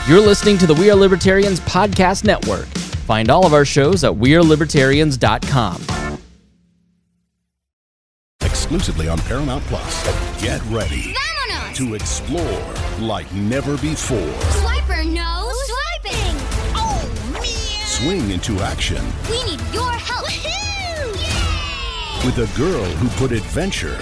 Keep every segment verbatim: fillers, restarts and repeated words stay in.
You're listening to the We Are Libertarians Podcast Network. Find all of our shows at we are libertarians dot com. Exclusively on Paramount Plus. Get ready Vámonos! to explore like never before. Swiper, no swiping! Oh, man! Swing into action. We need your help! Woohoo! With a girl who put adventure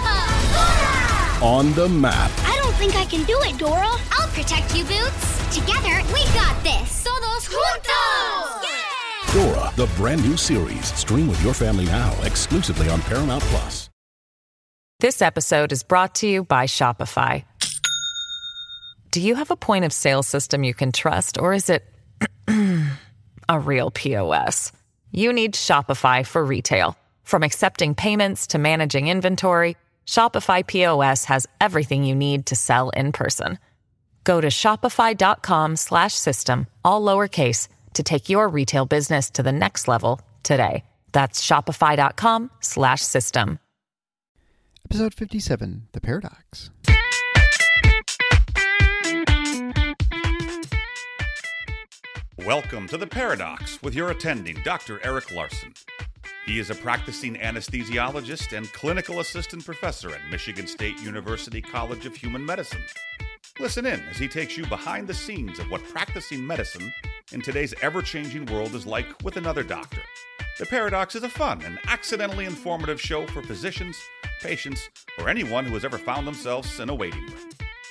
on the map. I don't think I can do it, Dora. I'll protect you, Boots. Together, we got this. Todos juntos! Yeah! Dora, the brand new series. Stream with your family now, exclusively on Paramount Plus. This episode is brought to you by Shopify. Do you have a point of sale system you can trust, or is it a real P O S? You need Shopify for retail. From accepting payments to managing inventory, Shopify P O S has everything you need to sell in person. Go to shopify.com slash system, all lowercase, to take your retail business to the next level today. That's shopify.com slash system. Episode fifty-seven, The Paradox. Welcome to The Paradox with your attending, Doctor Eric Larson. He is a practicing anesthesiologist and clinical assistant professor at Michigan State University College of Human Medicine. Listen in as he takes you behind the scenes of what practicing medicine in today's ever-changing world is like with another doctor. The Paradox is a fun and accidentally informative show for physicians, patients, or anyone who has ever found themselves in a waiting room.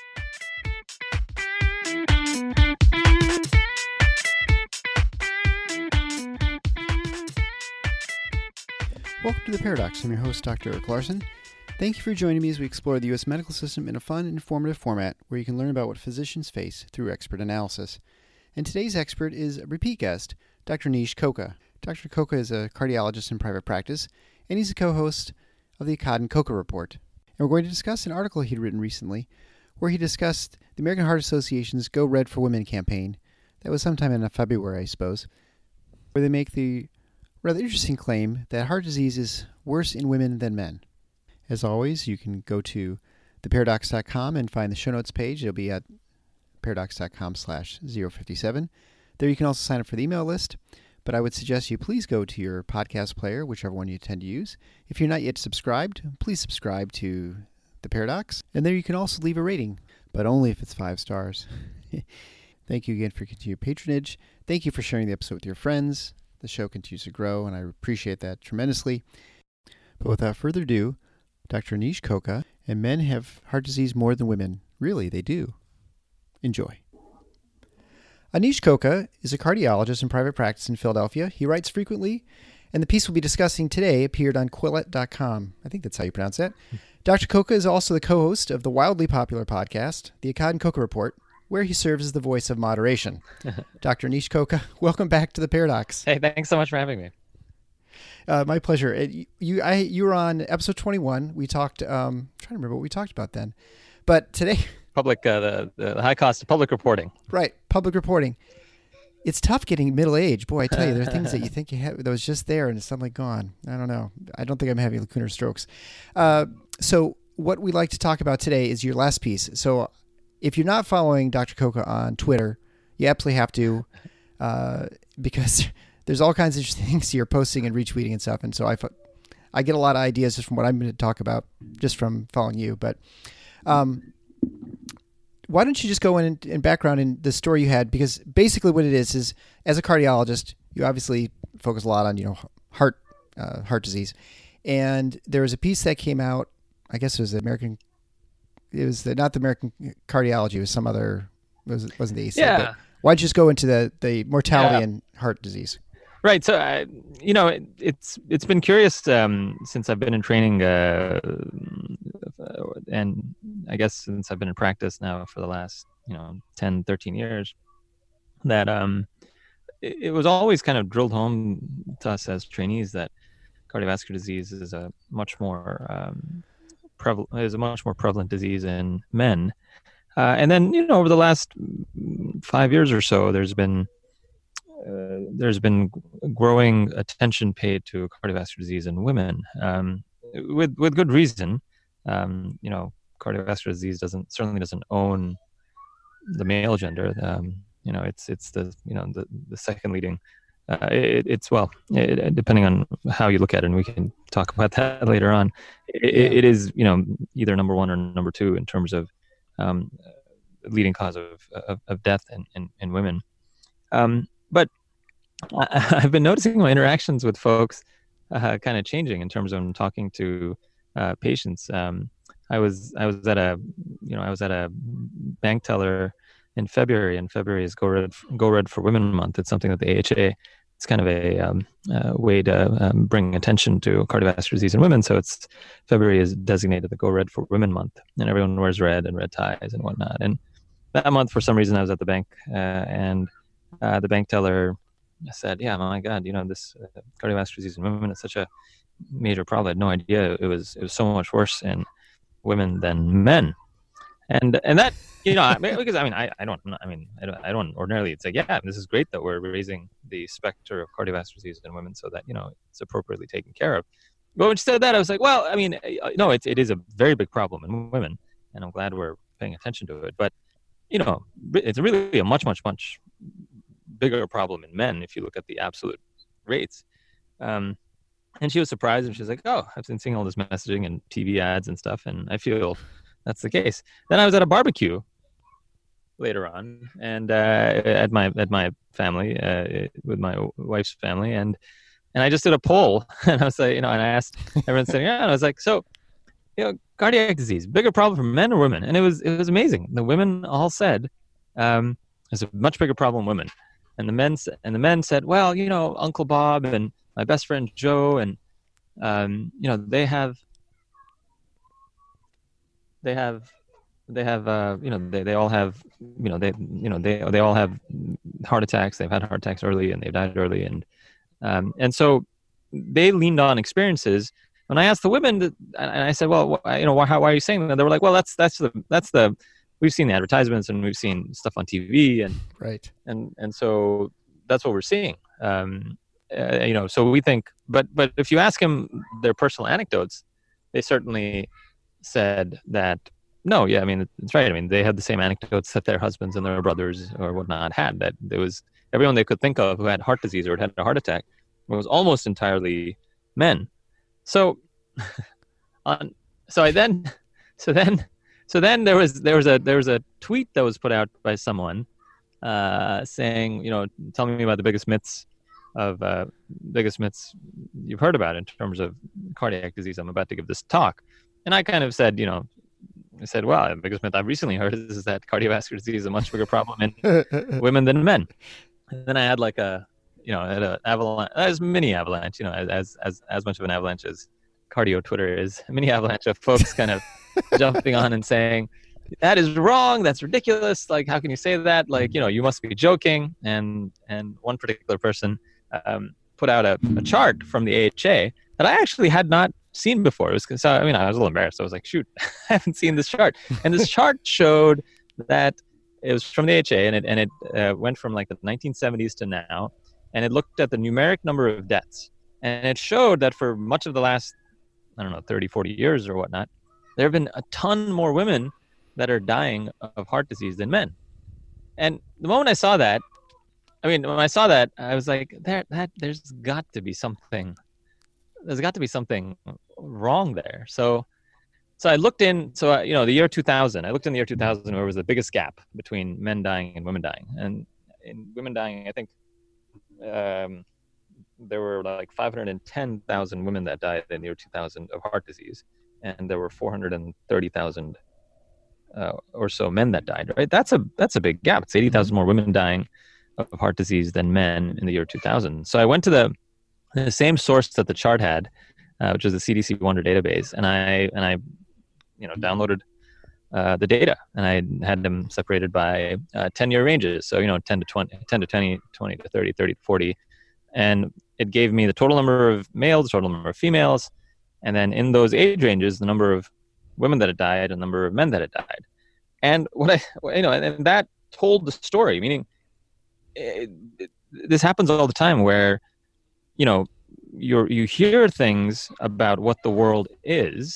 Welcome to The Paradox. I'm your host, Doctor Eric Larson. Thank you for joining me as we explore the U S medical system in a fun and informative format where you can learn about what physicians face through expert analysis. And today's expert is a repeat guest, Doctor Anish Koka. Doctor Koka is a cardiologist in private practice, and he's a co-host of the Akkad and Koka Report. And we're going to discuss an article he'd written recently where he discussed the American Heart Association's Go Red for Women campaign. That was sometime in February, I suppose, where they make the rather interesting claim that heart disease is worse in women than men. As always, you can go to the paradox dot com and find the show notes page. It'll be at paradox.com slash 057. There you can also sign up for the email list. But I would suggest you please go to your podcast player, whichever one you tend to use. If you're not yet subscribed, please subscribe to The Paradox. And there you can also leave a rating, but only if it's five stars. Thank you again for continued patronage. Thank you for sharing the episode with your friends. The show continues to grow, and I appreciate that tremendously. But without further ado, Doctor Anish Koka, and men have heart disease more than women. Really, they do. Enjoy. Anish Koka is a cardiologist in private practice in Philadelphia. He writes frequently, and the piece we'll be discussing today appeared on Quillette dot com. I think that's how you pronounce that. Doctor Koka is also the co-host of the wildly popular podcast, the Akkad and Koka Report, where he serves as the voice of moderation. Doctor Anish Koka, welcome back to The Paradox. Hey, thanks so much for having me. Uh, my pleasure. It, you, I, you were on episode twenty-one. We talked. Um, I'm trying to remember what we talked about then, but today. Public, uh, the, the high cost of public reporting. Right, public reporting. It's tough getting middle age. Boy, I tell you, there are things that you think you have that was just there and it's suddenly gone. I don't know. I don't think I'm having lacunar strokes. Uh, so what we like to talk about today is your last piece. So if you're not following Doctor Koka on Twitter, you absolutely have to, uh, because there's all kinds of interesting things you're posting and retweeting and stuff. And so I, I get a lot of ideas just from what I'm going to talk about, just from following you. But um, why don't you just go in and background in the story you had? Because basically what it is, is as a cardiologist, you obviously focus a lot on, you know, heart, uh, heart disease. And there was a piece that came out, I guess it was the American, it was the, not the American Cardiology, it was some other, it was, it wasn't the A C. Yeah. But why'd you just go into the, the mortality Yeah. and heart disease? Right. So, I, you know, it, it's it's been curious um, since I've been in training, uh, and I guess since I've been in practice now for the last, you know, ten, thirteen years, that um, it, it was always kind of drilled home to us as trainees that cardiovascular disease is a much more um, prevalent is a much more prevalent disease in men. Uh, and then, you know, over the last five years or so, there's been uh, there's been growing attention paid to cardiovascular disease in women, um, with with good reason. Um, you know, cardiovascular disease doesn't certainly doesn't own the male gender. Um, you know, it's it's the you know the the second leading. Uh, it, it's well, it, depending on how you look at it, and we can talk about that later on. It, yeah. it is you know either number one or number two in terms of um, leading cause of of, of death in, in, in women. Um, but I, I've been noticing my interactions with folks uh, kind of changing in terms of I'm talking to uh, patients. Um, I was I was at a you know I was at a bank teller in February, and February is Go Red Go Red for Women Month. It's something that the A H A, it's kind of a um, uh, way to um, bring attention to cardiovascular disease in women. So it's February is designated the Go Red for Women Month, and everyone wears red and red ties and whatnot. And that month, for some reason, I was at the bank, uh, and uh, the bank teller said, "Yeah, my God, you know this uh, cardiovascular disease in women is such a major problem. I had no idea it was it was so much worse in women than men." And and that, you know, because I mean, I, I don't, I mean, I don't, I don't ordinarily say, yeah, this is great that we're raising the specter of cardiovascular disease in women so that, you know, it's appropriately taken care of. But when she said that, I was like, well, I mean, no, it, it is a very big problem in women, and I'm glad we're paying attention to it. But, you know, it's really a much, much, much bigger problem in men if you look at the absolute rates. Um, and she was surprised, and she was like, oh, I've been seeing all this messaging and T V ads and stuff, and I feel that's the case. Then I was at a barbecue later on, and uh, at my at my family, uh, with my wife's family, and and I just did a poll, and I was like, you know, and I asked everyone sitting around, I was like, so, you know, cardiac disease, bigger problem for men or women? And it was it was amazing. The women all said, um, it's a much bigger problem in women, and the men and the men said, well, you know, Uncle Bob and my best friend Joe, and um, you know, they have. They have, they have, uh, you know, they, they all have, you know, they, you know, they, they all have heart attacks. They've had heart attacks early, and they've died early. And, um, and so they leaned on experiences. When I asked the women, and I said, well, you know, why, how, why are you saying that? They were like, well, that's, that's the, that's the, we've seen the advertisements, and we've seen stuff on T V, and, right. And, and so that's what we're seeing. Um, uh, you know, so we think, but, but if you ask them their personal anecdotes, they certainly said that no, yeah, I mean, it's right. I mean, they had the same anecdotes that their husbands and their brothers or whatnot had, that there was everyone they could think of who had heart disease or had a heart attack was almost entirely men. So, on, so I then, so then, so then there was, there was a, there was a tweet that was put out by someone uh, saying, you know, tell me about the biggest myths of, uh, biggest myths you've heard about in terms of cardiac disease. I'm about to give this talk. And I kind of said, you know, I said, well, the biggest myth I've recently heard is that cardiovascular disease is a much bigger problem in women than men. And then I had like a, you know, had an avalanche, as mini avalanche, you know, as as as much of an avalanche as cardio Twitter is, a mini avalanche of folks kind of jumping on and saying, that is wrong, that's ridiculous, like, how can you say that? Like, you know, you must be joking. And and one particular person um, put out a, a chart from the A H A that I actually had not seen before. It was, so, I mean, I was a little embarrassed. I was like, shoot, I haven't seen this chart. And this chart showed that it was from the A H A, and it and it uh, went from like the nineteen seventies to now, and it looked at the numeric number of deaths, and it showed that for much of the last, I don't know, thirty, forty years or whatnot, there have been a ton more women that are dying of heart disease than men. And the moment I saw that, I mean, when I saw that, I was like, there, that there's got to be something. There's got to be something wrong there. So, so I looked in. So I, you know, the year two thousand. I looked in the year two thousand, where was the biggest gap between men dying and women dying. And in women dying, I think um, there were like five hundred ten thousand women that died in the year two thousand of heart disease, and there were four hundred thirty thousand uh, or so men that died. Right? That's a that's a big gap. It's eighty thousand more women dying of heart disease than men in the year two thousand. So I went to the the same source that the chart had, uh, which is the C D C Wonder database, and I and I, you know, downloaded uh, the data, and I had them separated by uh, ten-year ranges. So, you know, ten to twenty, ten to twenty, twenty to thirty, thirty to forty, and it gave me the total number of males, the total number of females, and then in those age ranges, the number of women that had died, and the number of men that had died. And what I, you know, and that told the story. Meaning, it, it, this happens all the time where, you know, you you hear things about what the world is,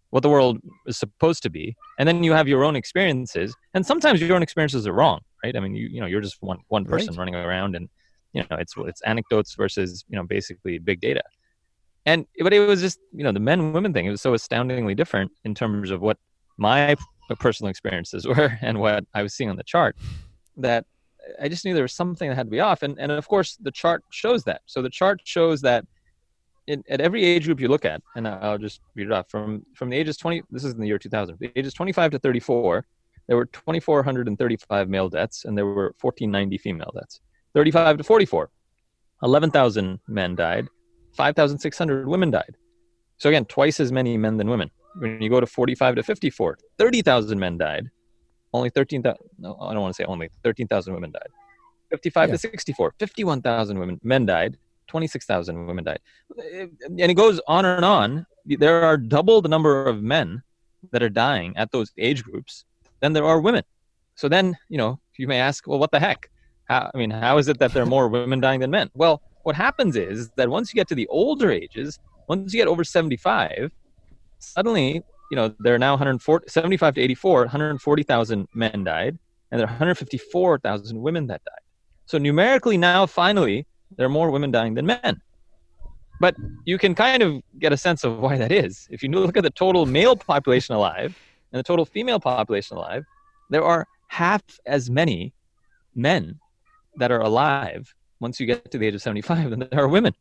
what the world is supposed to be, and then you have your own experiences, and sometimes your own experiences are wrong, right? I mean, you you know, you're just one one person Right. running around, and you know, it's it's anecdotes versus, you know, basically big data. And but it was just, you know, the men women thing. It was so astoundingly different in terms of what my personal experiences were and what I was seeing on the chart, that I just knew there was something that had to be off. And and of course, the chart shows that. So the chart shows that in, at every age group you look at, and I'll just read it off from from the ages twenty. This is in the year two thousand. The ages twenty-five to thirty-four, there were two thousand four hundred thirty-five male deaths, and there were one thousand four hundred ninety female deaths. thirty-five to forty-four, eleven thousand men died, five thousand six hundred women died. So again, twice as many men than women. When you go to forty-five to fifty-four, thirty thousand men died. Only thirteen thousand, no, I don't want to say only, thirteen thousand women died. fifty-five Yeah. to sixty-four, fifty-one thousand women, men died, twenty-six thousand women died. And it goes on and on. There are double the number of men that are dying at those age groups than there are women. So then, you know, you may ask, well, what the heck? How, I mean, how is it that there are more women dying than men? Well, what happens is that once you get to the older ages, once you get over seventy-five, suddenly, you know, there are now one hundred forty, seventy-five to eighty-four, one hundred forty thousand men died, and there are one hundred fifty-four thousand women that died. So numerically now, finally, there are more women dying than men. But you can kind of get a sense of why that is. If you look at the total male population alive and the total female population alive, there are half as many men that are alive once you get to the age of seventy-five than there are women.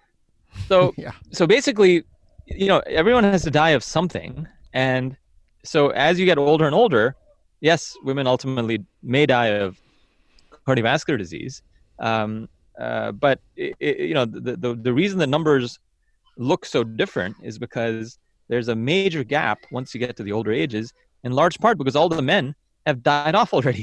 So, Yeah. so basically, you know, everyone has to die of something. And so as you get older and older, yes, women ultimately may die of cardiovascular disease. Um, uh, but, it, it, you know, the, the, the reason the numbers look so different is because there's a major gap once you get to the older ages, in large part because all the men have died off already.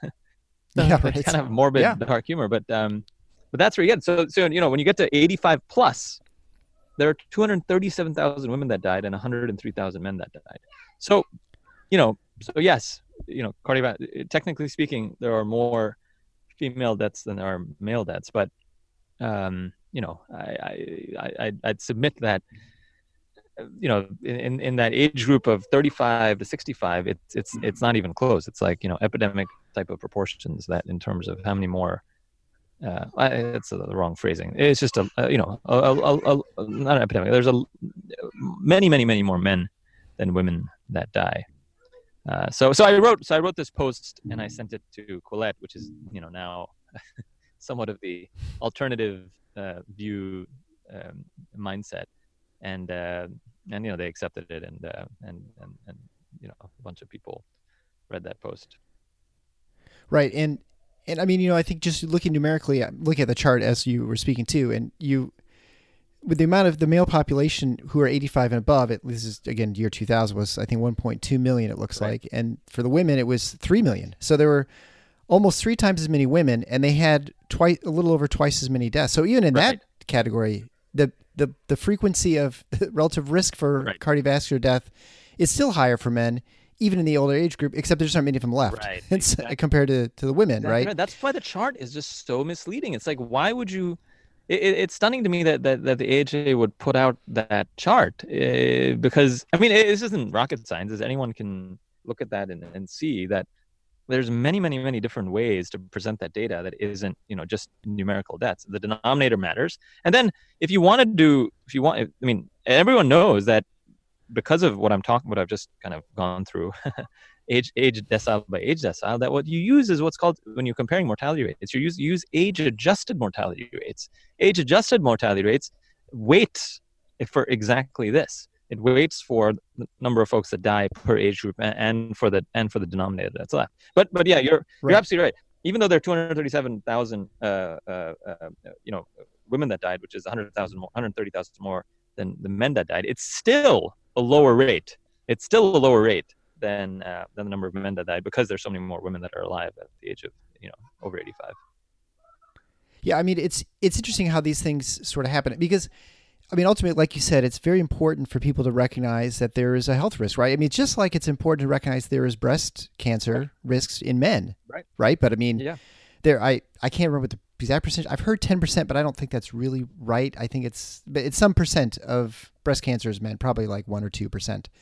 So Yeah, it's right. kind of morbid, Yeah. dark humor, but um, but that's where you get. So, so you know, when you get to eighty-five plus, there are two hundred thirty-seven thousand women that died and one hundred three thousand men that died. So, you know, so yes, you know, cardiovascular. Technically speaking, there are more female deaths than there are male deaths, but um, you know, I, I, I, I'd submit that, you know, in, in that age group of thirty-five to sixty-five, it's it's it's not even close. It's like, you know, epidemic type of proportions, that in terms of how many more. Uh, it's the wrong phrasing. It's just a, a you know a, a, a, a not an epidemic. There's a many many many more men than women that die. Uh, so so I wrote so I wrote this post and I sent it to Quillette, which is, you know, now somewhat of the alternative uh, view um, mindset, and uh, and you know, they accepted it, and uh, and and and you know, a bunch of people read that post. Right. And, and I mean, you know, I think just looking numerically, uh, looking at the chart as you were speaking to, and you, with the amount of the male population who are eighty-five and above, it, this is again, year two thousand was, I think, one point two million, it looks Right. like. And for the women, it was three million. So there were almost three times as many women, and they had twice, a little over twice as many deaths. So even in Right. that category, the, the, the frequency of relative risk for Right. cardiovascular death is still higher for men, even in the older age group, except there just aren't many of them left. Right, It's exactly. compared to, to the women, Exactly right? That's why the chart is just so misleading. It's like, why would you? It, it- it's stunning to me that, that that the A H A would put out that chart, uh, because I mean, it, this isn't rocket science. As anyone can look at that and, and see that there's many, many, many different ways to present that data that isn't, you know, just numerical deaths. The denominator matters. And then if you want to do, if you want, I mean, everyone knows that because of what I'm talking about, I've just kind of gone through age age decile by age decile, that what you use is what's called, when you're comparing mortality rates, you use, you use age-adjusted mortality rates. Age-adjusted mortality rates wait for exactly this. It waits for the number of folks that die per age group, and, and for the and for the denominator that's left. But but yeah, you're Right. you're absolutely right. Even though there are two hundred thirty-seven thousand uh, uh, uh, you know, women that died, which is one hundred thousand more, one hundred thirty thousand more than the men that died, it's still a lower rate. It's still a lower rate than uh, than the number of men that died, because there's so many more women that are alive at the age of, you know, over eighty-five. Yeah, I mean, it's it's interesting how these things sort of happen, because, I mean, ultimately, like you said, it's very important for people to recognize that there is a health risk, right? I mean, it's just like it's important to recognize there is breast cancer risks in men, Right. Right? But I mean, Yeah. there, I, I can't remember the exact percentage. I've heard ten percent, but I don't think that's really right. I think it's, but it's some percent of breast cancer is men, probably like one or two percent.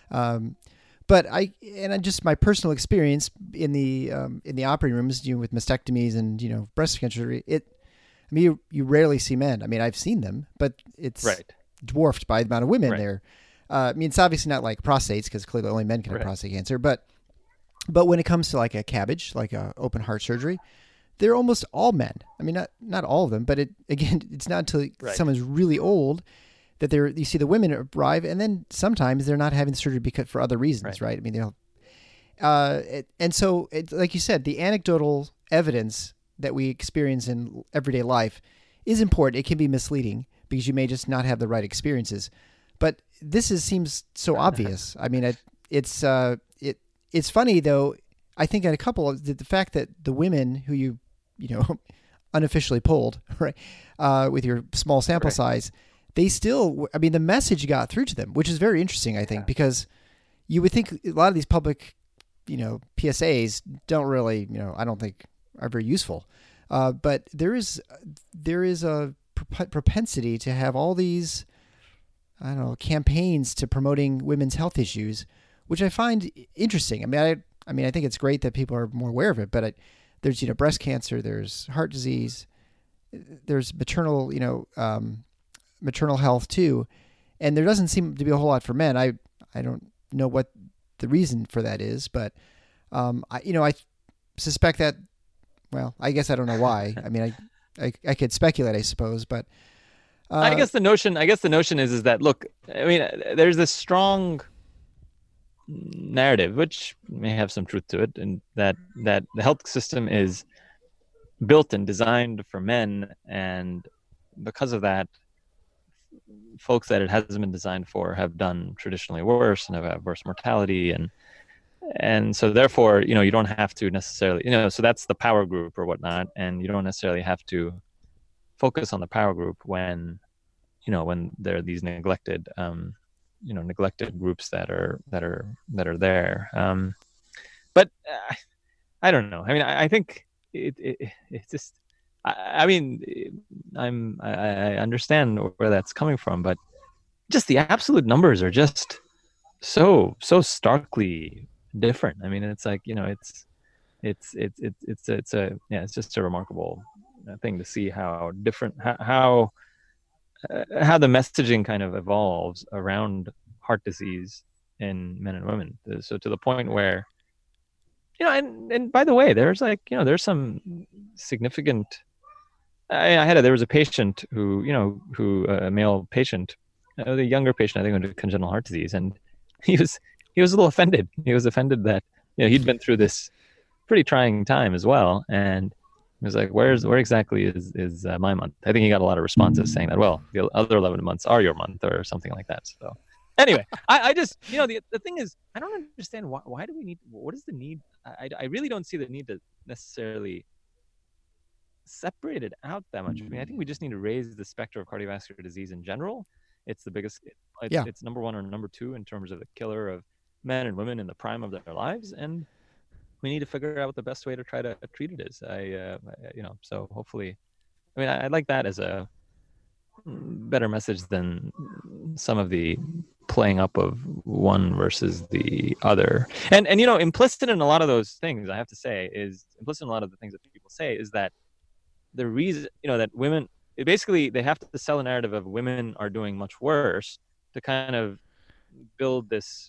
Um, but I, and I just my personal experience in the, um, in the operating rooms, you know, with mastectomies and, you know, breast cancer surgery, it, I mean, you, you rarely see men. I mean, I've seen them, but it's right. dwarfed by the amount of women right. there. Uh, I mean, it's obviously not like prostates because clearly only men can have right. prostate cancer, but, but when it comes to like a CABG, like a open heart surgery, they're almost all men. I mean, not, not all of them, but it, again, it's not until right. someone's really old that they're, you see the women arrive, and then sometimes they're not having the surgery because for other reasons, right? right? I mean, they'll, uh, it, and so it, like you said, the anecdotal evidence that we experience in everyday life is important. It can be misleading because you may just not have the right experiences. But this is seems so obvious. I mean, it, it's uh, it it's funny though. I think at a couple of the, the fact that the women who you you know unofficially polled right uh, with your small sample right. size, they still. I mean, the message got through to them, which is very interesting. I think yeah. because you would think a lot of these public you know P S As don't really you know I don't think are very useful. Uh, but there is there is a prop- propensity to have all these. I don't know, campaigns to promoting women's health issues, which I find interesting. I mean, I, I mean, I think it's great that people are more aware of it, but I, there's, you know, breast cancer, there's heart disease, there's maternal, you know, um, maternal health too. And there doesn't seem to be a whole lot for men. I, I don't know what the reason for that is, but, um, I, you know, I suspect that, well, I guess I don't know why. I mean, I, I, I could speculate, I suppose, but, Uh, I guess the notion, I guess the notion is, is that, look, I mean, there's this strong narrative, which may have some truth to it, and that, that the health system is built and designed for men. And because of that, folks that it hasn't been designed for have done traditionally worse and have had worse mortality. And, and so therefore, you know, you don't have to necessarily, you know, so that's the power group or whatnot. And you don't necessarily have to focus on the power group when, you know, when there are these neglected, um, you know, neglected groups that are that are that are there. Um, but uh, I don't know. I mean, I, I think it, it it's just. I, I mean, I'm I, I understand where that's coming from, but just the absolute numbers are just so so starkly different. I mean, it's like, you know, it's it's it's it's it's it's a yeah, it's just a remarkable thing to see how different how how, uh, how the messaging kind of evolves around heart disease in men and women. So to the point where, you know, and and by the way, there's like, you know, there's some significant. I, I had a, there was a patient who, you know, who uh, a male patient, uh, the younger patient, I think, with congenital heart disease, and he was he was a little offended. He was offended that, you know, he'd been through this pretty trying time as well, and he was like, "Where's where exactly is is uh, my month?" I think he got a lot of responses saying that. Well, the other eleven months are your month, or something like that. So, anyway, I, I just, you know, the the thing is, I don't understand why why do we need? What is the need? I I really don't see the need to necessarily separate it out that much. I mean, I think we just need to raise the specter of cardiovascular disease in general. It's the biggest. It's, yeah. it's number one or number two in terms of the killer of men and women in the prime of their lives, and we need to figure out what the best way to try to treat it is. I, uh, you know, so hopefully, I mean, I, I like that as a better message than some of the playing up of one versus the other. And, and, you know, implicit in a lot of those things, I have to say, is implicit in a lot of the things that people say is that the reason, you know, that women, it basically, they have to sell a narrative of women are doing much worse to kind of build this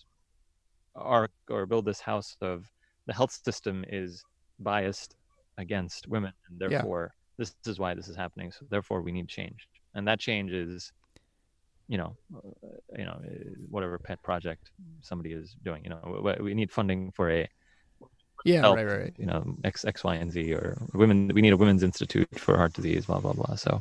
arc or build this house of, the health system is biased against women, and therefore yeah. this is why this is happening. So therefore we need change, and that change is, you know, uh, you know, whatever pet project somebody is doing. You know, we need funding for a yeah, health, right, right, right. You know, X, X, Y, and Z, or women. We need a women's institute for heart disease. Blah blah blah. So,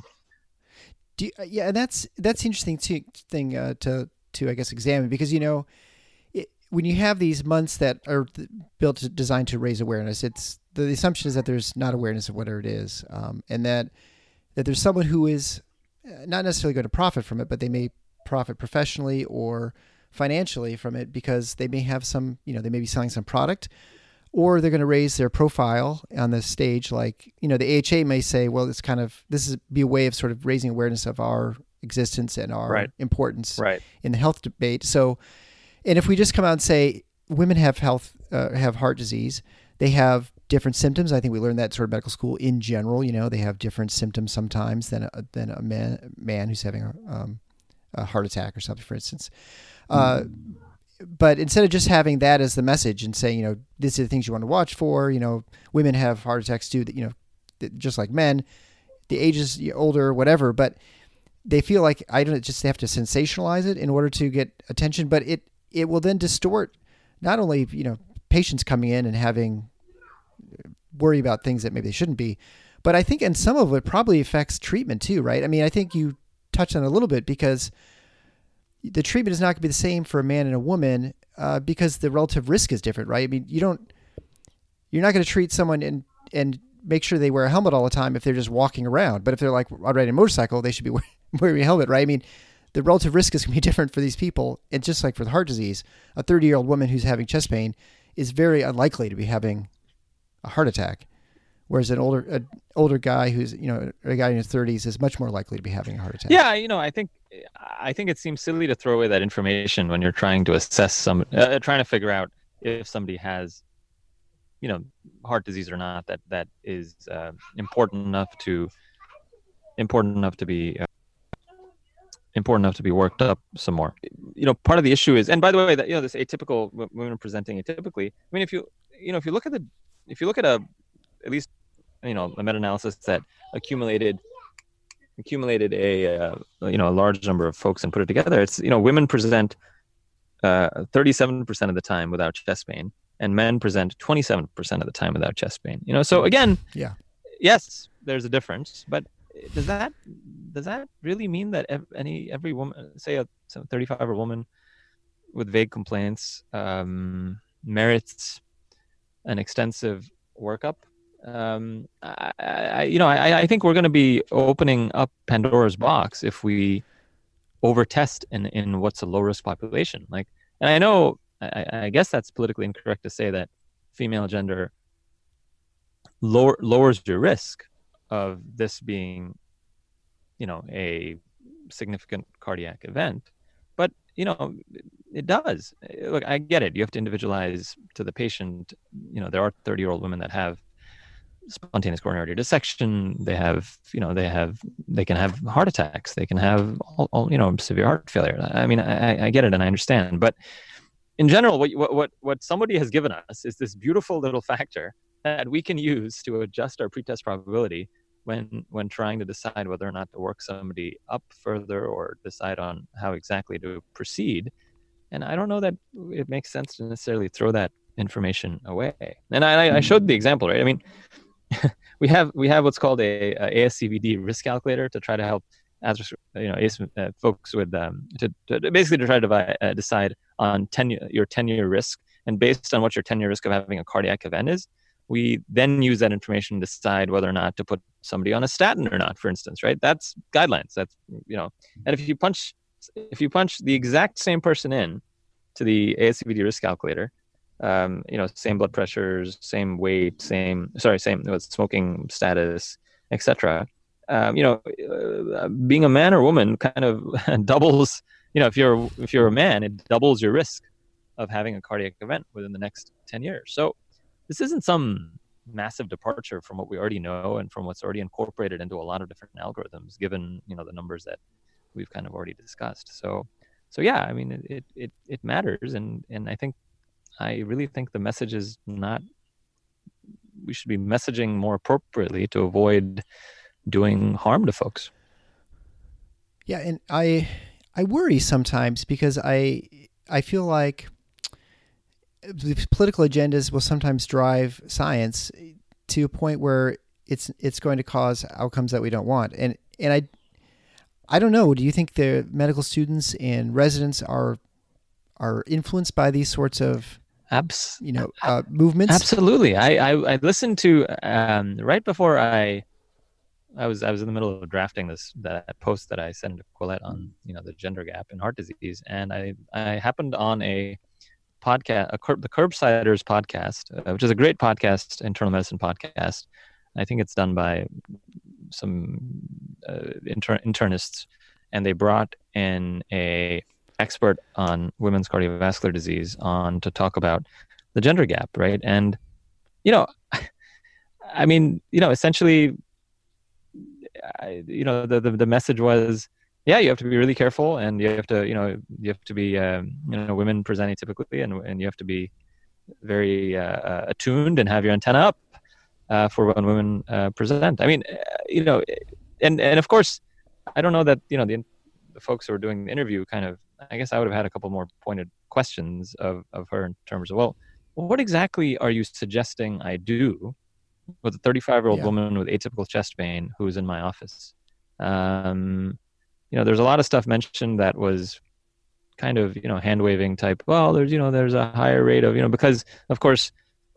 Do you, yeah, that's that's interesting too, thing uh, to to I guess examine, because you know. When you have these months that are built to, designed to raise awareness, it's the, the assumption is that there's not awareness of whatever it is, um, and that that there's someone who is not necessarily going to profit from it, but they may profit professionally or financially from it because they may have some, you know, they may be selling some product, or they're going to raise their profile on the stage. Like, you know, the A H A may say, well, it's kind of this is be a way of sort of raising awareness of our existence and our right. importance right. in the health debate. So. and if we just come out and say women have health, uh, have heart disease, they have different symptoms. I think we learned that sort of medical school in general. You know, they have different symptoms sometimes than a, than a man man who's having a, um, a heart attack or something, for instance. Uh, but instead of just having that as the message and saying, you know, these are the things you want to watch for, you know, women have heart attacks too, that, you know, just like men, the age is older, whatever, but they feel like I don't just have to sensationalize it in order to get attention, but it, it will then distort not only, you know, patients coming in and having worry about things that maybe they shouldn't be, but I think, and some of it probably affects treatment too, right? I mean, I think you touched on it a little bit because the treatment is not going to be the same for a man and a woman uh, because the relative risk is different, right? I mean, you don't, you're not going to treat someone and, and make sure they wear a helmet all the time if they're just walking around. But if they're like riding a motorcycle, they should be wearing a helmet, right? I mean, the relative risk is going to be different for these people. And just like for the heart disease, a thirty year old woman who's having chest pain is very unlikely to be having a heart attack. Whereas an older, an older guy who's, you know, a guy in his thirties is much more likely to be having a heart attack. Yeah. You know, I think, I think it seems silly to throw away that information when you're trying to assess some, uh, trying to figure out if somebody has, you know, heart disease or not. That that is uh, important enough to, important enough to be, uh, important enough to be worked up some more. You know, part of the issue is, and by the way, that, you know, this atypical women presenting atypically. I mean, if you, you know, if you look at the, if you look at a, at least, you know, a meta-analysis that accumulated accumulated a uh, you know a large number of folks and put it together, it's, you know, women present uh, thirty-seven percent of the time without chest pain, and men present twenty-seven percent of the time without chest pain. You know, so again, yeah, yes, there's a difference, but does that does that really mean that ev- any every woman, say a thirty-five year woman with vague complaints, um, merits an extensive workup? Um, I, I, you know, I, I think we're going to be opening up Pandora's box if we overtest in, in what's a low risk population. Like, and I know, I, I guess that's politically incorrect to say that female gender lower, lowers your risk of this being, you know, a significant cardiac event, but, you know, it does. Look, I get it. You have to individualize to the patient. You know, there are thirty year old women that have spontaneous coronary artery dissection. They have, you know, they have, they can have heart attacks. They can have, all, all, you know, severe heart failure. I mean, I, I get it and I understand. But in general, what, what, what somebody has given us is this beautiful little factor that we can use to adjust our pretest probability when, when trying to decide whether or not to work somebody up further or decide on how exactly to proceed. And I don't know that it makes sense to necessarily throw that information away. And I, I showed the example, right? I mean, we have we have what's called a, a ASCVD risk calculator to try to help, as you know, uh, folks with um, to, to basically to try to divide, uh, decide on ten your ten year risk, and based on what your ten year risk of having a cardiac event is, we then use that information to decide whether or not to put somebody on a statin or not, for instance, right? That's guidelines. That's, you know, and if you punch if you punch the exact same person in to the ASCVD risk calculator, um, you know, same blood pressures, same weight, same, sorry, same smoking status, et cetera. Um, you know, uh, being a man or woman kind of doubles, you know, if you're, if you're a man, it doubles your risk of having a cardiac event within the next ten years. So this isn't some massive departure from what we already know and from what's already incorporated into a lot of different algorithms, given, you know, the numbers that we've kind of already discussed. So, so yeah, I mean, it, it, it matters. And, and I think, I really think the message is not, we should be messaging more appropriately to avoid doing harm to folks. Yeah. And I, I worry sometimes because I, I feel like the political agendas will sometimes drive science to a point where it's, it's going to cause outcomes that we don't want. And, and I, I don't know. Do you think the medical students and residents are, are influenced by these sorts of, Abs- you know, uh, movements? Absolutely. I, I, I listened to, um, right before I, I was, I was in the middle of drafting this, that post that I sent to Quillette on, you know, the gender gap in heart disease. And I, I happened on a podcast, a, the Curbsiders podcast, uh, which is a great podcast, internal medicine podcast. I think it's done by some uh, inter- internists, and they brought in a expert on women's cardiovascular disease on to talk about the gender gap, right? And, you know, I mean, you know, essentially, I, you know, the, the the message was, yeah, you have to be really careful, and you have to, you know, you have to be, um, you know, women present atypically, and and you have to be very uh, attuned and have your antenna up uh, for when women uh, present. I mean, uh, you know, and and of course, I don't know that, you know, the, the folks who were doing the interview kind of, I guess I would have had a couple more pointed questions of, of her in terms of, well, what exactly are you suggesting I do with a thirty-five-year-old Yeah. woman with atypical chest pain who's in my office? Um, you know, there's a lot of stuff mentioned that was kind of, you know, hand waving type. Well, there's, you know, there's a higher rate of, you know, because of course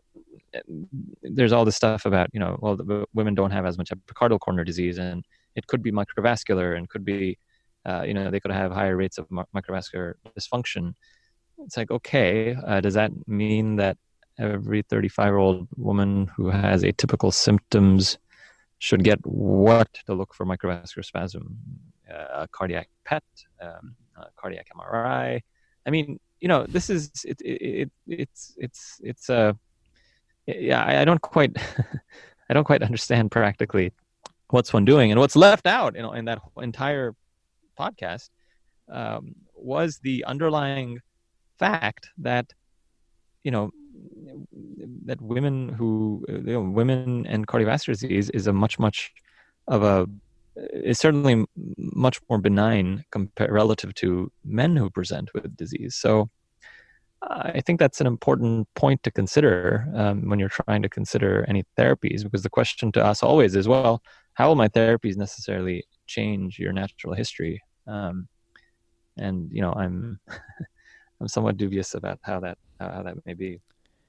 there's all this stuff about, you know, well, the women don't have as much epicardial coronary disease, and it could be microvascular, and could be, uh, you know, they could have higher rates of microvascular dysfunction. It's like, okay, uh, does that mean that every thirty-five-year-old woman who has atypical symptoms should get what to look for microvascular spasm? Uh, cardiac P E T, um, uh, cardiac M R I. I mean, you know, this is it. it, it it's it's it's a uh, yeah. I, I don't quite I don't quite understand practically what's one doing, and what's left out, you know, in that entire podcast um, was the underlying fact that, you know, that women who you know, women and cardiovascular disease is a much much of a is certainly much more benign compared relative to men who present with disease. So uh, I think that's an important point to consider um, when you're trying to consider any therapies, because the question to us always is, well, how will my therapies necessarily change your natural history? Um, and you know, I'm I'm somewhat dubious about how that how that may be.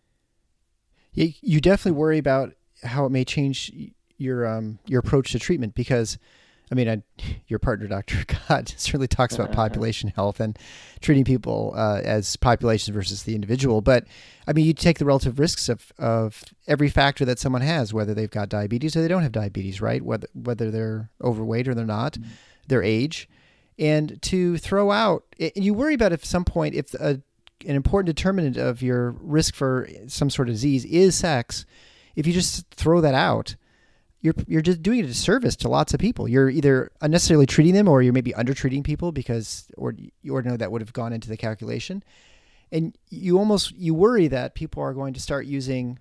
You, you definitely worry about how it may change your um your approach to treatment, because I mean, I, your partner, Doctor God, certainly talks about population health and treating people uh, as populations versus the individual. But I mean, you take the relative risks of, of every factor that someone has, whether they've got diabetes or they don't have diabetes, right? Whether whether they're overweight or they're not, mm-hmm. their age, and to throw out. And you worry about if at some point if a, an important determinant of your risk for some sort of disease is sex, if you just throw that out, you're you're just doing a disservice to lots of people. You're either unnecessarily treating them, or you're maybe under-treating people because, or you ordinarily that would have gone into the calculation. And you almost, you worry that people are going to start using,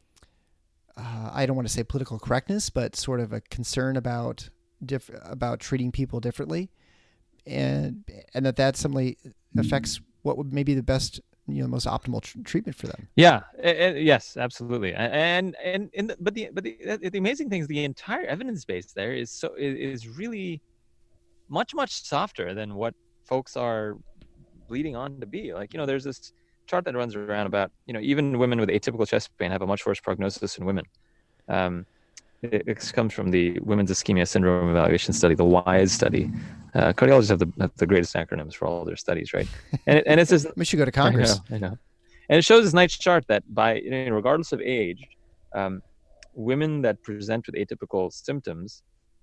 uh, I don't want to say political correctness, but sort of a concern about diff, about treating people differently. And, and that that simply affects what would maybe the best, you know, most optimal tr- treatment for them. Yeah. Uh, uh, yes, absolutely. And, and, and, the, but the, but the, the amazing thing is the entire evidence base there is so, is really much, much softer than what folks are bleeding on to be. Like, you know, there's this chart that runs around about, you know, even women with atypical chest pain have a much worse prognosis than women. Um, it, it comes from the Women's Ischemia Syndrome Evaluation Study, the WISE study. Uh, cardiologists have the, have the greatest acronyms for all their studies, right? And it, and it's this. We should go to Congress. I know, I know. And it shows this nice chart that by, you know, regardless of age, um, women that present with atypical symptoms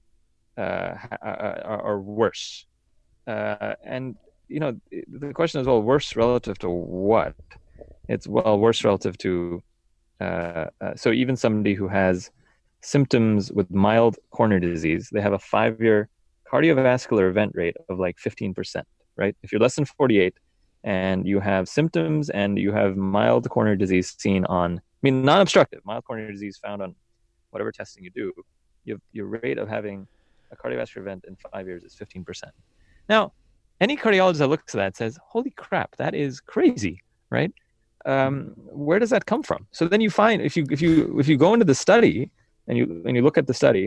uh, are, are worse. Uh, and you know, the question is, well, worse relative to what? It's, well, worse relative to, uh, uh, so even somebody who has symptoms with mild coronary disease, they have a five-year cardiovascular event rate of like fifteen percent, right? If you're less than forty-eight and you have symptoms and you have mild coronary disease seen on, I mean, non-obstructive, mild coronary disease found on whatever testing you do, you have, your rate of having a cardiovascular event in five years is fifteen percent. Now, any cardiologist that looks at that says, holy crap, that is crazy, right? Um, where does that come from? So then you find, if you if you if you go into the study and you and you look at the study,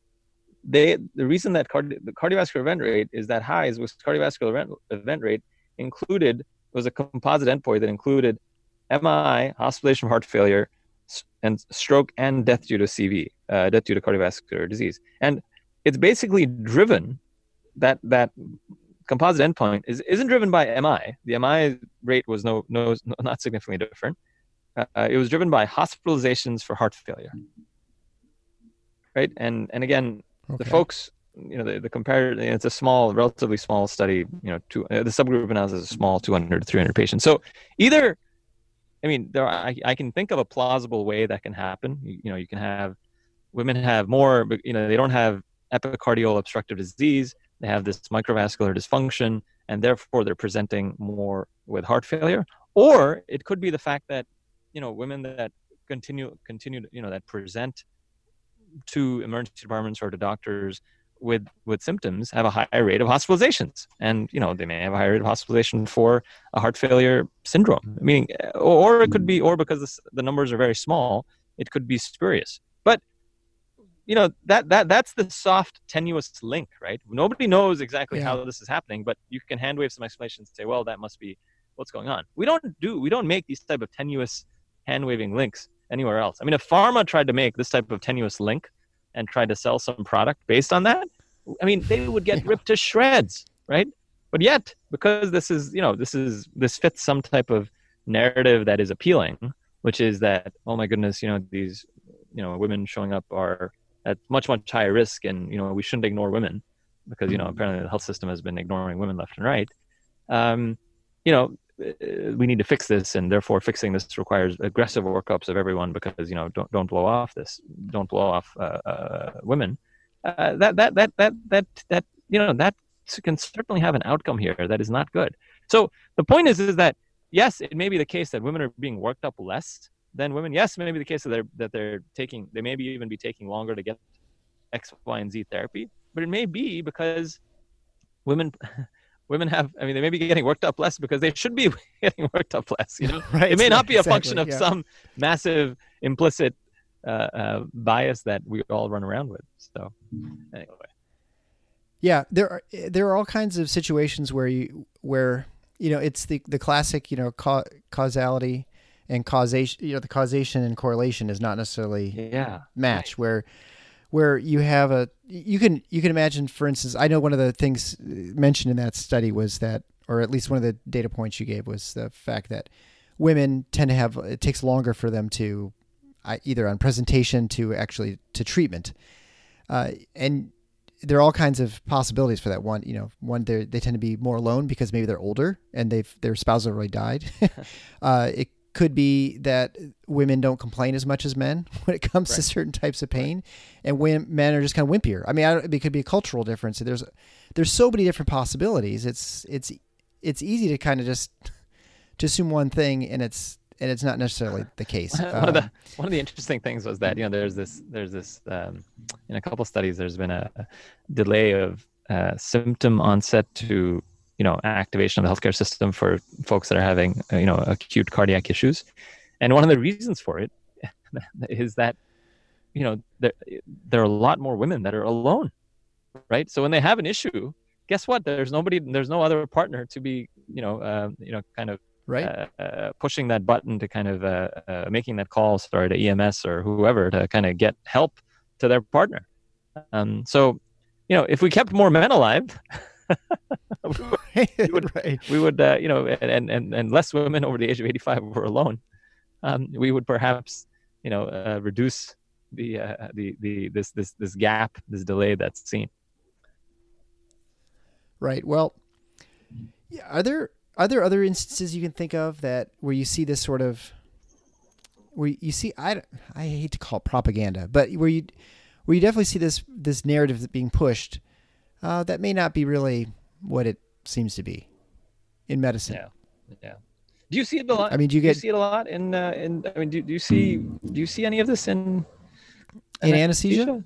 they the reason that cardi- the cardiovascular event rate is that high is was cardiovascular event, event rate included was a composite endpoint that included M I, hospitalization for heart failure, and stroke and death due to C V, uh, death due to cardiovascular disease, and it's basically driven that that. composite endpoint is isn't driven by M I. The M I rate was no no not significantly different. Uh, it was driven by hospitalizations for heart failure, right? And and again, okay. the folks you know, the, the comparator, it's a small, relatively small study, you know, two, uh, the subgroup analysis is small, two hundred to three hundred patients. So either, I mean, there are, I, I can think of a plausible way that can happen. You, you know, you can have, women have more, but, you know, they don't have epicardial obstructive disease. They have this microvascular dysfunction, and therefore they're presenting more with heart failure. Or it could be the fact that, you know, women that continue, continue, you know, that present to emergency departments or to doctors with with symptoms have a higher rate of hospitalizations, and you know they may have a higher rate of hospitalization for a heart failure syndrome. Meaning, or, or it could be, or because this, the numbers are very small, it could be spurious. But you know that that that's the soft, tenuous link, right? Nobody knows exactly yeah. how this is happening, but you can hand wave some explanations and say, well, that must be what's going on. We don't do we don't make these type of tenuous hand waving links anywhere else. I mean, if pharma tried to make this type of tenuous link and tried to sell some product based on that, I mean, they would get yeah. ripped to shreds, right? But yet, because this is, you know, this is, this fits some type of narrative that is appealing, which is that, oh my goodness, you know, these, you know, women showing up are at much, much higher risk, and, you know, we shouldn't ignore women because, you know, apparently the health system has been ignoring women left and right. Um, you know, we need to fix this, and therefore fixing this requires aggressive workups of everyone because, you know, don't don't blow off this, don't blow off uh, uh, women. Uh, that that that that that that you know that can certainly have an outcome here that is not good. So the point is is that yes, it may be the case that women are being worked up less than women. Yes, it may be the case that they're that they're taking, they may be even be taking longer to get X, Y, and Z therapy, but it may be because women. Women have, I mean, they may be getting worked up less because they should be getting worked up less, you know? Right. It may not be a exactly, function of yeah. some massive implicit uh, uh, bias that we all run around with. So anyway. Yeah, there are, there are all kinds of situations where you, where, you know, it's the, the classic, you know, ca- causality and causation, you know, the causation and correlation is not necessarily yeah. match right. where, where you have a, you can, you can imagine, for instance, I know one of the things mentioned in that study was that, or at least one of the data points you gave was the fact that women tend to have, it takes longer for them to uh, either on presentation to actually to treatment. Uh, and there are all kinds of possibilities for that. One, you know, one, they they tend to be more alone because maybe they're older and they've, their spouse already died. uh, it could be that women don't complain as much as men when it comes right. to certain types of pain, right. and when men are just kind of wimpier. I mean, I don't, it could be a cultural difference. There's, there's so many different possibilities. It's, it's, it's easy to kind of just to assume one thing, and it's, and it's not necessarily the case. one um, of the, one of the interesting things was that, you know, there's this, there's this, um, in a couple of studies, there's been a delay of uh, symptom onset to, you know, activation of the healthcare system for folks that are having, uh, you know, acute cardiac issues. And one of the reasons for it is that, you know, there, there are a lot more women that are alone, right? So when they have an issue, guess what? There's nobody, there's no other partner to be, you know, uh, you know, kind of right. uh, uh, pushing that button to kind of uh, uh, making that call, sorry, to E M S or whoever to kind of get help to their partner. Um, so, you know, if we kept more men alive, we would, right. we would uh, you know, and, and, and less women over the age of eighty-five were alone, um, we would perhaps, you know, uh, reduce the, uh, the, the, this, this, this gap, this delay that's seen. Right. Well, are there, are there other instances you can think of that where you see this sort of, where you see, I, I hate to call it propaganda, but where you, where you definitely see this, this narrative being pushed, uh, that may not be really what it seems to be in medicine. Yeah. Yeah. Do you see it a lot? I mean, do you do get you see it a lot in, uh, in, I mean, do, do you see, do you see any of this in, in, in anesthesia? anesthesia?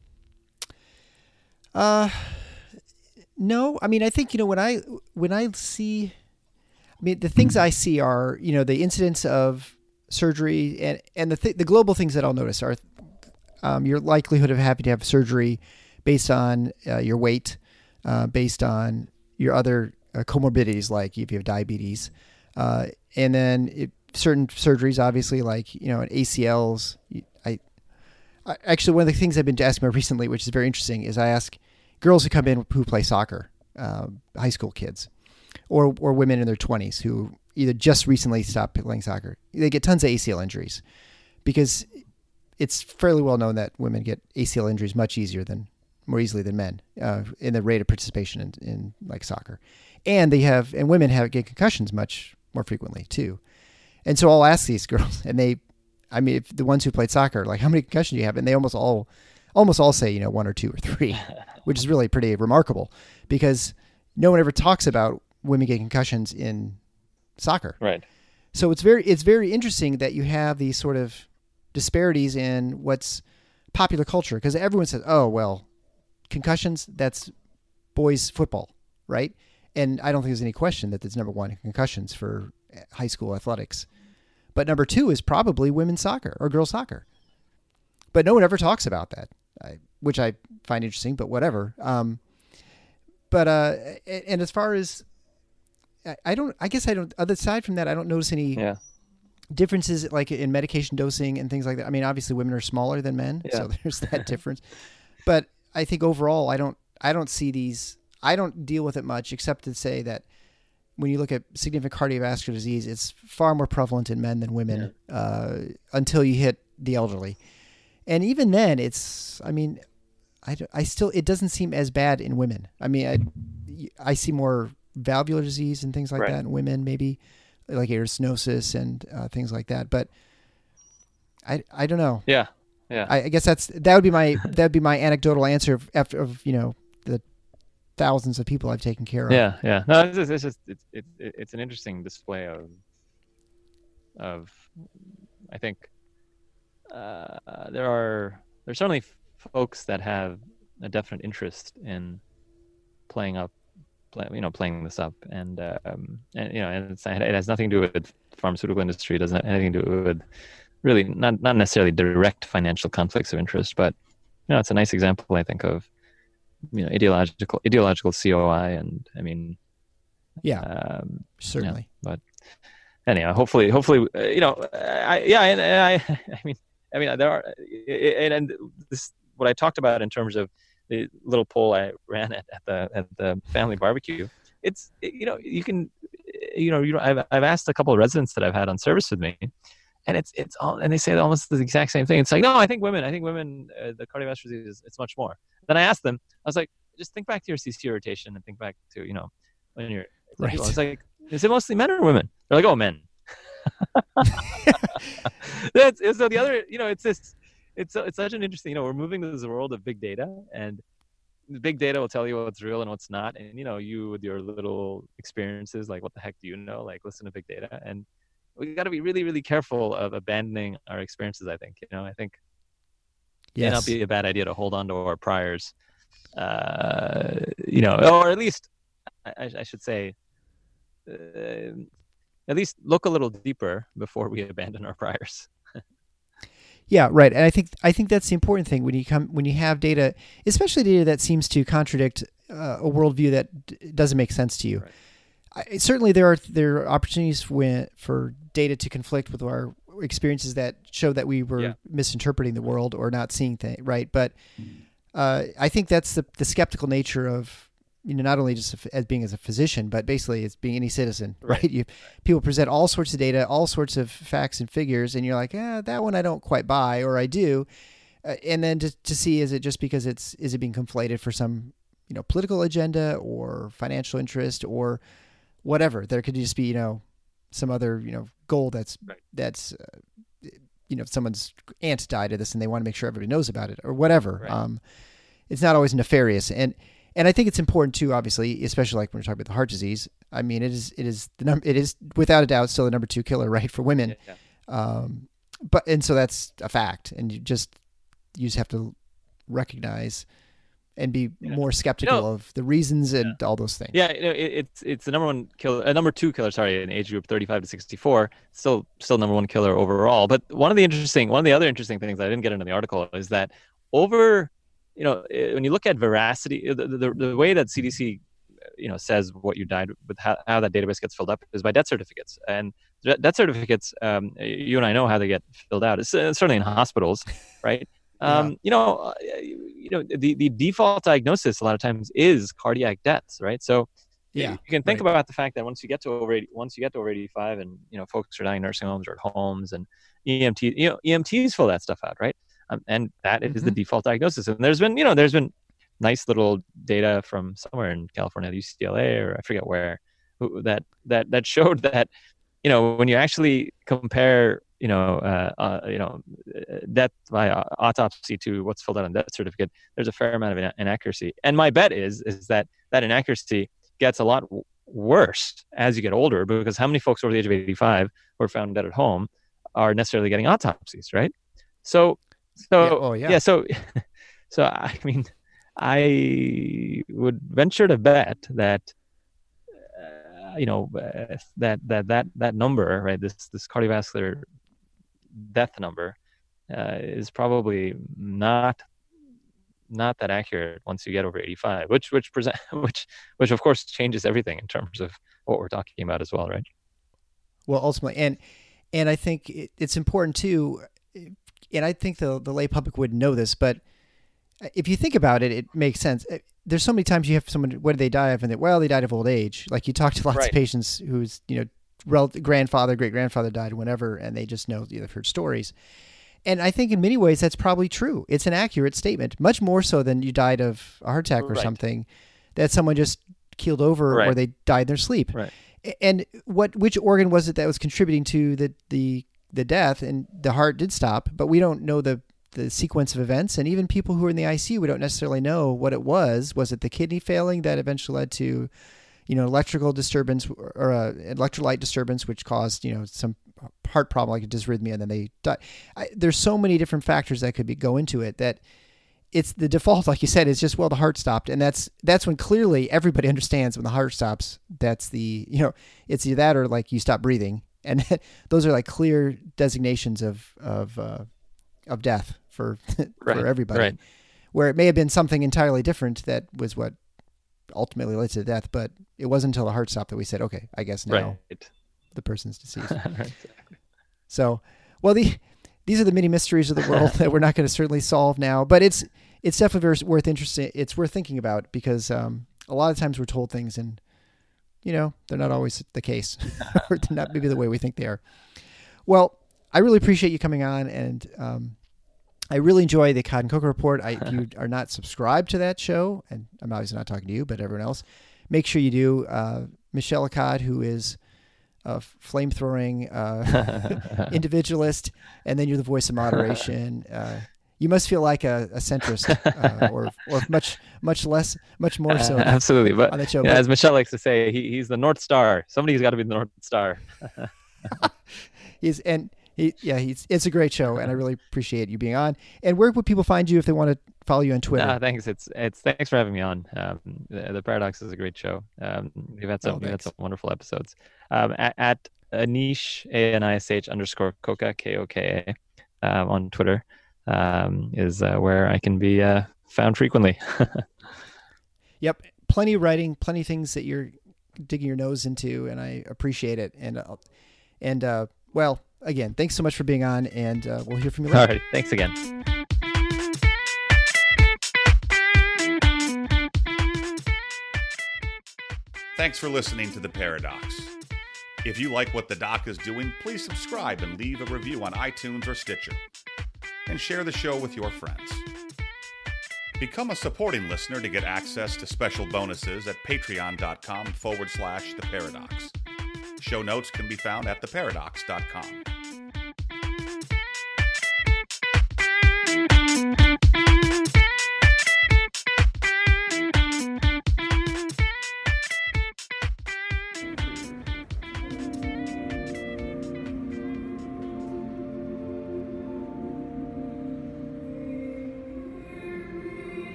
Uh, no, I mean, I think, you know, when I, when I see, I mean, the things I see are, you know, the incidence of surgery and, and the, th- the global things that I'll notice are, um, your likelihood of having to have surgery based on uh, your weight, uh, based on your other uh, comorbidities, like if you have diabetes, uh, and then it, certain surgeries, obviously, like, you know, A C Ls. I, I actually, one of the things I've been asking about recently, which is very interesting, is I ask girls who come in who play soccer, uh, high school kids, or or women in their twenties who either just recently stopped playing soccer. They get tons of A C L injuries because it's fairly well known that women get A C L injuries much easier than more easily than men uh, in the rate of participation in, in like soccer. And they have, and women have get concussions much more frequently too. And so I'll ask these girls, and they, I mean, if the ones who played soccer, like, how many concussions do you have? And they almost all, almost all say, you know, one or two or three, which is really pretty remarkable because no one ever talks about women getting concussions in soccer. Right. So it's very, it's very interesting that you have these sort of disparities in what's popular culture, because everyone says, oh, well, concussions, that's boys football, right? And I don't think there's any question that it's number one, concussions for high school athletics. But number two is probably women's soccer or girls soccer. But no one ever talks about that, I, which I find interesting, but whatever. Um, but, uh, and as far as, I don't, I guess I don't, other side from that, I don't notice any yeah. differences like in medication dosing and things like that. I mean, obviously women are smaller than men, yeah. so there's that difference. But I think overall, I don't, I don't see these, I don't deal with it much except to say that when you look at significant cardiovascular disease, it's far more prevalent in men than women yeah. uh, until you hit the elderly. And even then it's, I mean, I, I still, it doesn't seem as bad in women. I mean, I, I see more valvular disease and things like right. that in women, maybe like stenosis and uh, things like that. But I, I don't know. Yeah. Yeah. I, I guess that's, that would be my, that would be my anecdotal answer of, after of, you know, the thousands of people I've taken care of. Yeah. Yeah. No, it's just, it's just, it's, it's, it's an interesting display of, of, I think, uh, there are, there's certainly folks that have a definite interest in playing up, play, you know, playing this up, and um, and you know, and it's, it has nothing to do with the pharmaceutical industry. It doesn't have anything to do with really not not necessarily direct financial conflicts of interest, but you know, it's a nice example, I think, of you know, ideological ideological C O I, and I mean, yeah, um, certainly. Yeah, but anyhow, hopefully, hopefully, uh, you know, I, yeah, and, and I, I mean, I mean, there are, and, and this what I talked about in terms of the little poll I ran at, at the at the family barbecue. It's, you know, you can, you know, you know, I've I've asked a couple of residents that I've had on service with me, and it's it's all, and they say almost the exact same thing. It's like, no, I think women, I think women, uh, the cardiovascular disease, it's much more. Then I asked them, I was like, just think back to your C C rotation and think back to, you know, when you're, right. I was like, is it mostly men or women? They're like, oh, men. That's so the other, you know, it's this, it's it's such an interesting, you know, we're moving to this world of big data, and the big data will tell you what's real and what's not. And, you know, you with your little experiences, like, what the heck do you know? Like, listen to big data. And we got to be really, really careful of abandoning our experiences, I think. You know, I think it yes. may not be a bad idea to hold on to our priors, uh, you know, or at least, I, I should say, uh, at least look a little deeper before we abandon our priors. Yeah, right. And I think I think that's the important thing when you come when you have data, especially data that seems to contradict uh, a worldview that d- doesn't make sense to you. Right. I, certainly, there are there are opportunities when, for data to conflict with our experiences that show that we were yeah. misinterpreting the world or not seeing things right. But uh, I think that's the the skeptical nature of, you know, not only just as being as a physician, but basically as being any citizen, right? right? You, people present all sorts of data, all sorts of facts and figures, and you're like, eh, that one I don't quite buy, or I do. Uh, and then to, to see, is it just because it's, is it being conflated for some, you know, political agenda or financial interest or whatever? There could just be, you know, some other, you know, goal that's, right. that's, uh, you know, someone's aunt died of this and they want to make sure everybody knows about it or whatever. Right. Um, it's not always nefarious. And, And I think it's important too, obviously, especially like when we're talking about the heart disease. I mean, it is, it is the number, it is without a doubt still the number two killer, right, for women. Yeah, yeah. Um, but, and so that's a fact. And you just, you just have to recognize and be yeah. more skeptical you know, of the reasons and yeah. all those things. Yeah. You know, it, it's, it's the number one killer, uh, number two killer, sorry, in age group thirty-five to sixty-four, still, still number one killer overall. But one of the interesting, one of the other interesting things I didn't get into the article is that over, you know, when you look at veracity, the, the, the way that C D C, you know, says what you died with, how, how that database gets filled up is by death certificates. And death certificates, um, you and I know how they get filled out. It's uh, certainly in hospitals, right? yeah. Um, you know, uh, you know, the, the default diagnosis a lot of times is cardiac deaths, right? So yeah, you can think right. about the fact that once you get to over eighty, once you get to over eighty-five, and you know, folks are dying in nursing homes or at homes, and E M T, you know, E M Ts fill that stuff out, right? Um, and that is mm-hmm. the default diagnosis. And there's been, you know, there's been nice little data from somewhere in California, U C L A, or I forget where, that that that showed that, you know, when you actually compare, you know, uh, uh, you know, death by autopsy to what's filled out on death certificate, there's a fair amount of inaccuracy. And my bet is is that that inaccuracy gets a lot w- worse as you get older, because how many folks over the age of eighty-five who are found dead at home are necessarily getting autopsies, right? So, so yeah, oh, yeah. yeah, so, so I mean, I would venture to bet that, uh, you know, uh, that that that that number, right? This this cardiovascular death number uh, is probably not not that accurate once you get over eighty-five, which which present which which of course changes everything in terms of what we're talking about as well, right? Well, ultimately, and and I think it, it's important too, and I think the the lay public wouldn't know this, but if you think about it, it makes sense. There's so many times you have someone, what did they die of? And they, well, they died of old age. Like you talk to lots right. of patients whose, you know, rel- grandfather, great grandfather died, whenever, and they just know, you know, they've heard stories. And I think in many ways that's probably true. It's an accurate statement, much more so than you died of a heart attack or right. something, that someone just keeled over right. or they died in their sleep. Right. And what, which organ was it that was contributing to the, the, the death? And the heart did stop, but we don't know the, the sequence of events. And even people who are in the I C U, we don't necessarily know what it was. Was it the kidney failing that eventually led to, you know, electrical disturbance or uh, electrolyte disturbance, which caused, you know, some heart problem like a dysrhythmia, and then they die? I, there's so many different factors that could be, go into it, that it's the default, like you said, is just, well, the heart stopped. And that's, that's when clearly everybody understands when the heart stops, that's the, you know, it's either that or like you stop breathing. And those are like clear designations of, of, uh, of death for, right. for everybody, right. where it may have been something entirely different that was what ultimately led to death, but it wasn't until the heart stopped that we said, okay, I guess now right. the person's deceased. right, exactly. So, well, the, these are the many mysteries of the world that we're not going to certainly solve now, but it's, it's definitely very worth interesting. It's worth thinking about, because um, a lot of times we're told things and, you know, they're not always the case, or they're not maybe the way we think they are. Well, I really appreciate you coming on, and um, I really enjoy the Cod and Cocoa Report. I, if you are not subscribed to that show, and I'm obviously not talking to you, but everyone else, make sure you do. Uh, Michelle Akkad, who is a flame-throwing uh, individualist, and then you're the voice of moderation. Uh, you must feel like a, a centrist, uh, or or much much less, much more so. Uh, absolutely, but on the show. Yeah, but, as Michelle likes to say, he, he's the North Star. Somebody's got to be the North Star. he's and he, yeah, he's it's a great show, and I really appreciate you being on. And where would people find you if they want to follow you on Twitter? No, thanks. It's it's thanks for having me on. Um, the, the Paradox is a great show. Um, we've had some Oh, we've had thanks. some wonderful episodes. Um, at, at Anish A N I S H underscore Koka K O K A um, on Twitter um, is uh, where I can be uh, found frequently. Yep, plenty of writing, plenty of things that you're digging your nose into, and I appreciate it. And uh, and uh, well, again, thanks so much for being on, and uh, we'll hear from you later. All right, thanks again. Thanks for listening to The Paradox. If you like what the doc is doing, please subscribe and leave a review on iTunes or Stitcher. And share the show with your friends. Become a supporting listener to get access to special bonuses at patreon.com forward slash The Paradox. Show notes can be found at the paradox dot com.